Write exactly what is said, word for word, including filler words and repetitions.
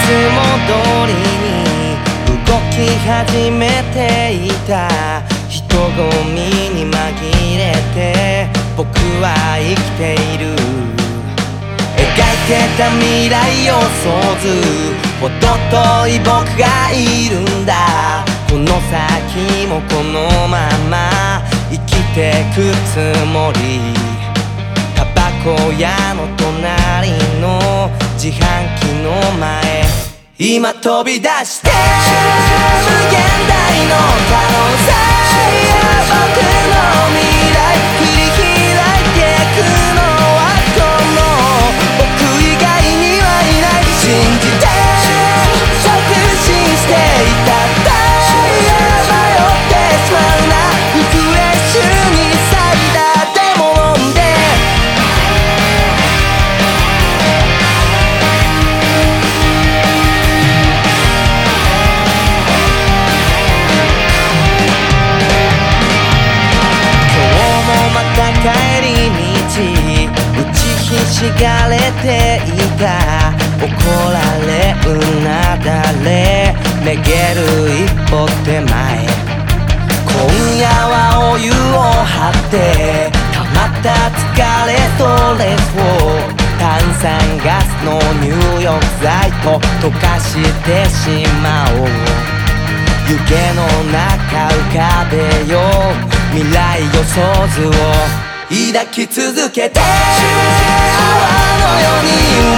も通りに動き始めていた人混みに紛れて僕は生きている。描いてた未来予想図ほど遠い僕がいるんだ。この先もこのまま生きてくつもり。タバコ屋の隣の自販機の前今飛び出して無限大の可能性や僕の未来切り開いてくのはこの僕以外にはいない。信じて確信していたんだ。迷ってしまうなリフレッシュにサイダーでも飲んで帰り道打ちひしがれていた。怒られうなだれめげる一歩手前。今夜はお湯を張って溜まった疲れとレスを炭酸ガスの入浴剤と溶かしてしまおう。湯気の中浮かべよう未来予想図を抱き続けて泡のように